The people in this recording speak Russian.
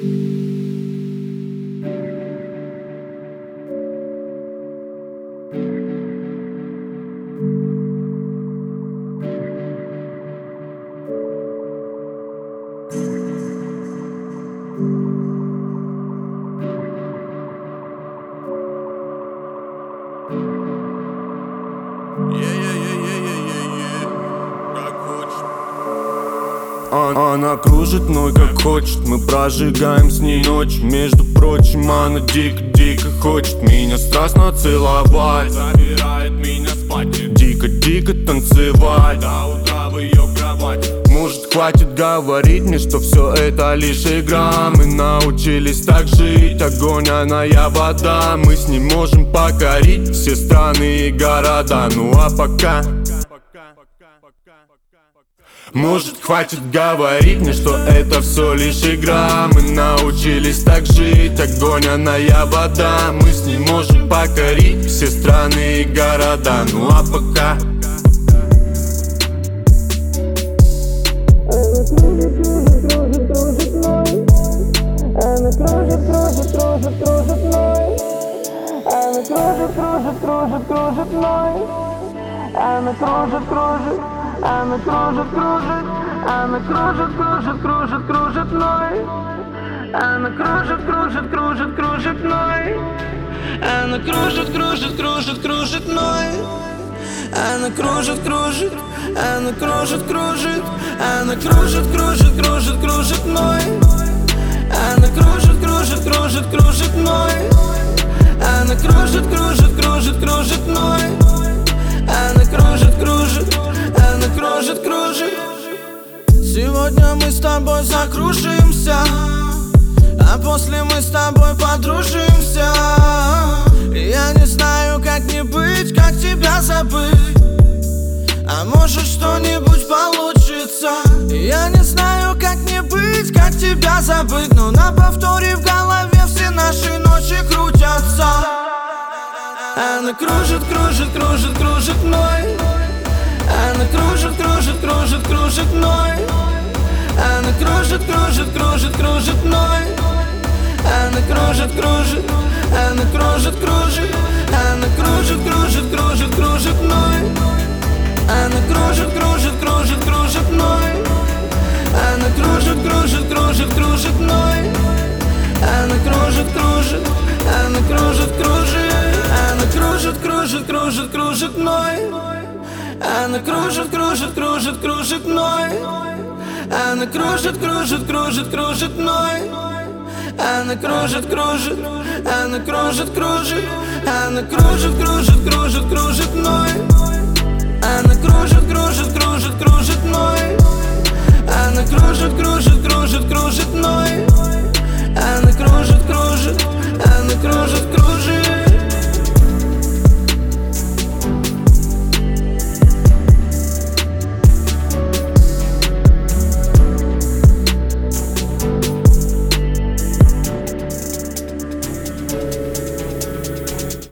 Она кружит мной как хочет, мы прожигаем с ней ночь. Между прочим, она дико хочет меня страстно целовать, забирает меня спать, дико танцевать до утра в ее кровати. Может, хватит говорить мне, что все это лишь игра. Мы научились так жить, огонь, она я вода. Мы с ней можем покорить все страны и города. Ну а пока может, хватит говорить мне, что это все лишь игра. Мы научились так жить, огонь, она я вода. Мы с ней можем покорить все страны и города. Ну а пока она кружит мной. Она кружит мной. Она кружит мной. Она кружит мной. Она кружит мной. Она кружит мной. Она кружит мной. Она кружит мной. Она кружит мной. Она кружит мной. Она кружит. Сегодня мы с тобой закружимся, а после мы с тобой подружимся. Я не знаю, как не быть, как тебя забыть. А может, что-нибудь получится. Я не знаю, как не быть, как тебя забыть. Но на повторе в голове все наши ночи крутятся. Она кружит мной. Она кружит мной. Она кружит мной. Она кружит мной. Она кружит мной. Она кружит мной. Она кружит мной. Она кружит мной. Она кружит мной. Она кружит мной. Она кружит мной. Она кружит мной.